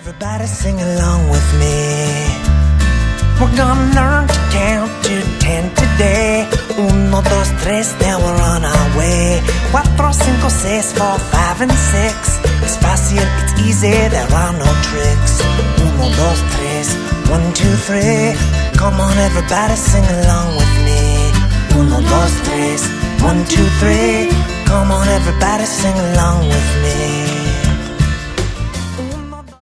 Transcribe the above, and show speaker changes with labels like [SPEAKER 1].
[SPEAKER 1] Everybody sing along with me. We're gonna learn to count to 10 today. 1, 2, 3, now we're on our way. 4, 5, 6, 4, 5 and 6. It's fácil, it's easy, there are no tricks. 1, 2, 3, 1, 2, 3. Come on everybody sing along with me. 1, 2, 3, 1, 2, 3. Come on everybody sing along with me.